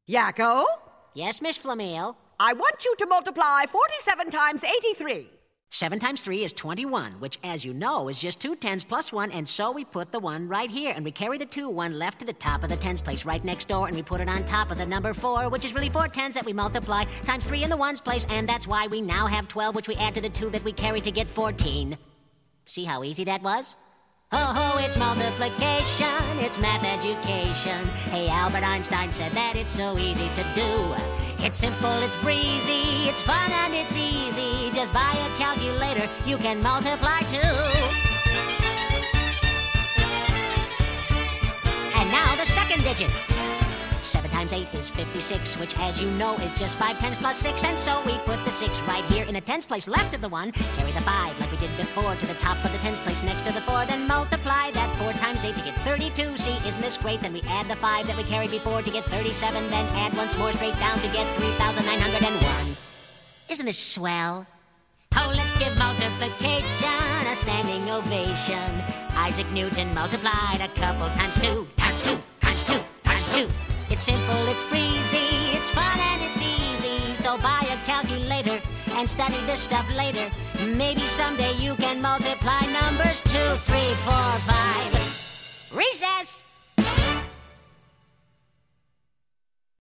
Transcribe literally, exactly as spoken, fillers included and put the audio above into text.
Yakko? Yes, Miss Flamel? I want you to multiply forty-seven times eighty-three. Seven times three is twenty-one, which, as you know, is just two tens plus one, and so we put the one right here, and we carry the two one left to the top of the tens place right next door, and we put it on top of the number four, which is really four tens that we multiply, times three in the ones place, and that's why we now have twelve, which we add to the two that we carry to get fourteen. See how easy that was? Oh, ho, it's multiplication, it's math education. Hey, Albert Einstein said that it's so easy to do. It's simple, it's breezy, it's fun and it's easy. Just buy a calculator, you can multiply too. And now the second digit. Seven times eight is fifty-six, which, as you know, is just five tens plus six, and so we put the six right here in the tens place left of the one, carry the five like we did before to the top of the tens place next to the four, then multiply that four times eight to get thirty-two. See, isn't this great? Then we add the five that we carried before to get thirty-seven, then add once more straight down to get three thousand nine hundred one. Isn't this swell? Oh, let's give multiplication a standing ovation. Isaac Newton multiplied a couple times two, times two, times two, times two. It's simple, it's breezy, it's fun and it's easy. So buy a calculator and study this stuff later. Maybe someday you can multiply numbers two, three, four, five. Recess!